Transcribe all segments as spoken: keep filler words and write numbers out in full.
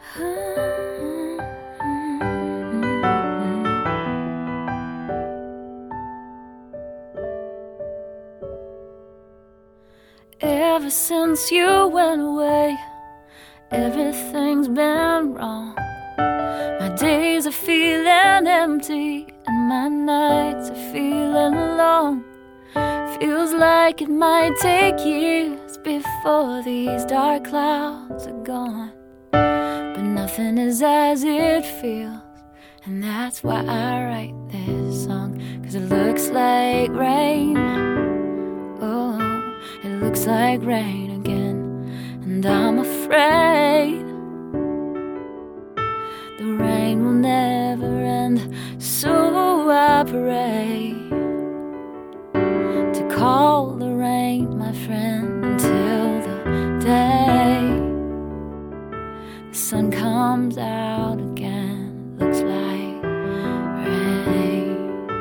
Ever since you went away, everything's been wrong. My days are feeling empty and my nights are feeling long. Feels like it might take years before these dark clouds are gone. But nothing is as it feels, and that's why I write this song. Cause it looks like rain, oh, it looks like rain again. And I'm afraid the rain will never end. So I pray to call the rain my friend until the day the sun comes out again. Looks like rain.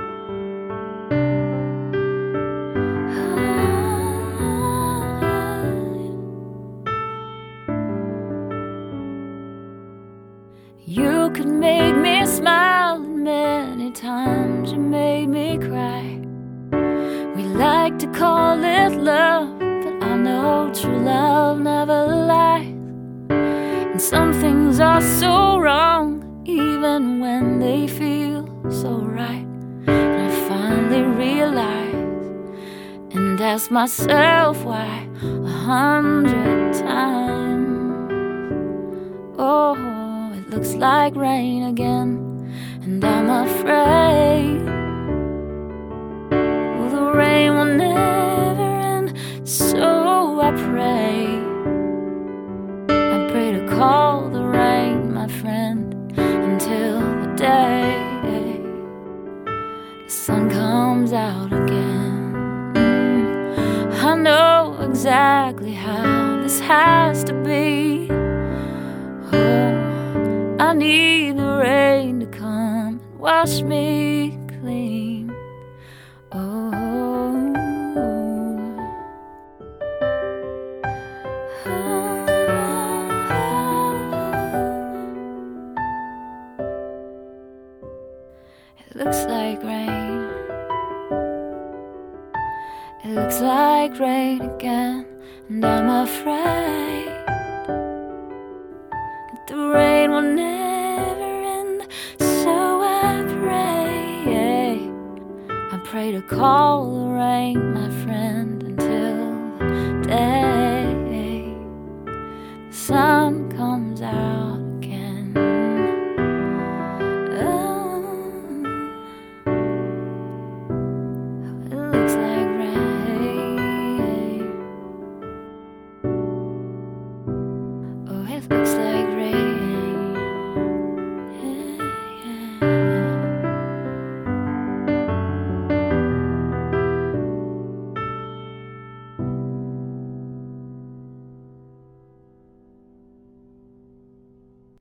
You could make me smile, and many times you made me cry. We like to call it love, but I know true love never lies. And some things are so wrong, even when they feel so right. And I finally realize and ask myself why a hundred times. Oh, it looks like rain again, and I'm afraid the rain will never end. So I pray, I pray to call the rain my friend until the day the sun comes out again. mm. I know exactly how this has to be. Oh, I need the rain to come and wash me clean. Oh, it looks like rain. It looks like rain again, and I'm afraid that the rain will never end. So I pray, I pray to call the rain my friend